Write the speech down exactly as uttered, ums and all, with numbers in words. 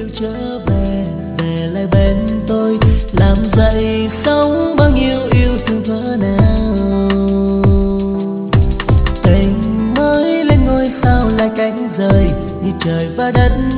trở về, về lại bên tôi, làm dậy sống bao nhiêu yêu thương thuở nào. Tình mới lên ngôi sao lại cánh rơi, như trời và đất